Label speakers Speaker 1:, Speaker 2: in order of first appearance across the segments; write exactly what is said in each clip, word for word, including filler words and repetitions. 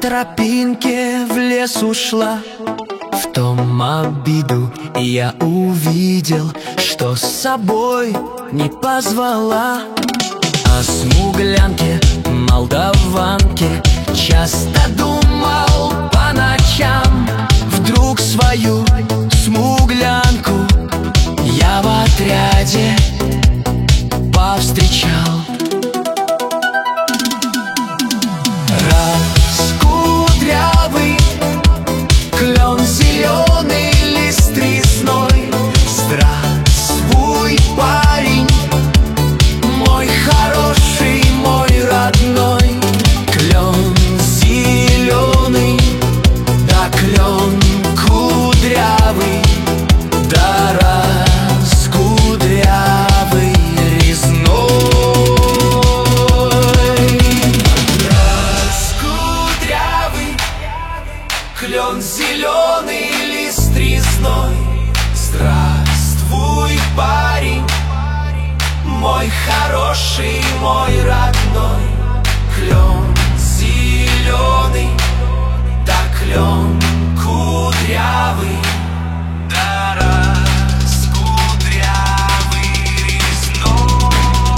Speaker 1: тропинке в лес ушла. В том обиду я увидел, что с собой не позвала. О смуглянке, молдаванке часто думал по ночам. Вдруг свою смуглянку я в отряде повстречал. Раскудрявый клен зеленый, лист тресной. Здравствуй, парень, мой хороший, мой родной. Клен зеленый, да клен кудрявый, да раскудрявый резной. Раскудрявый клен зеленый, лист тресной. Здравствуй, парень, мой хороший, мой родной. Клен зеленый, да клен кудрявый, да раскудрявый резной.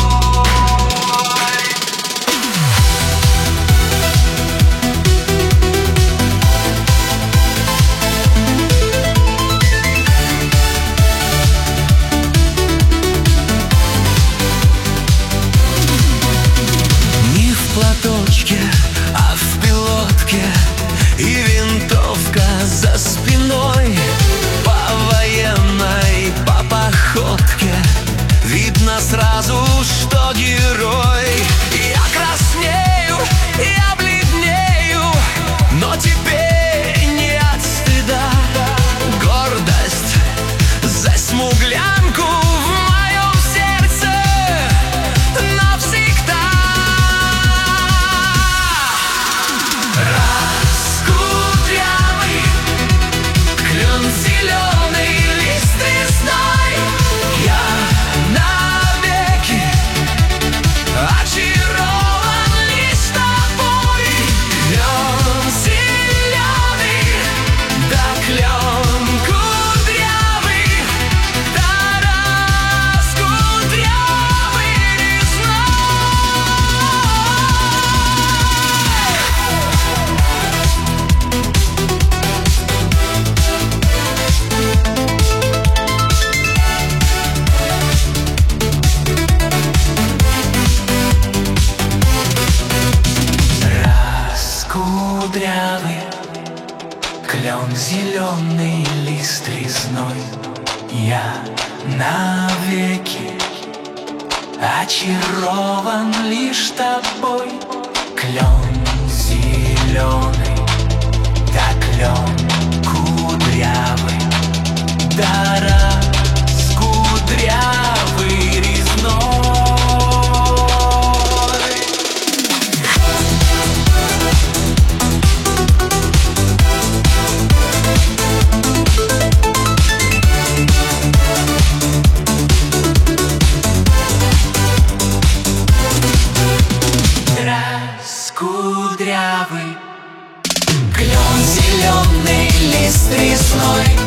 Speaker 1: Платочке, а в пилотке и винтовка за спиной. По военной, по походке видно сразу, что герой. Я краснею, я бледнею, но теперь не от стыда. Гордость за смуглянку в моем сердце навсегда. Зеленый лист тресной, я навеки очарован лишь тобой. Клен зеленый, да клен кудрявый, да раскудрявый Кудрявый клен зеленый, лист резной. Я навеки очарован лишь тобой. Клен зеленый, да клен кудрявый, да раскудрявый резной. Раскудрявый клен зеленый, лист тресной.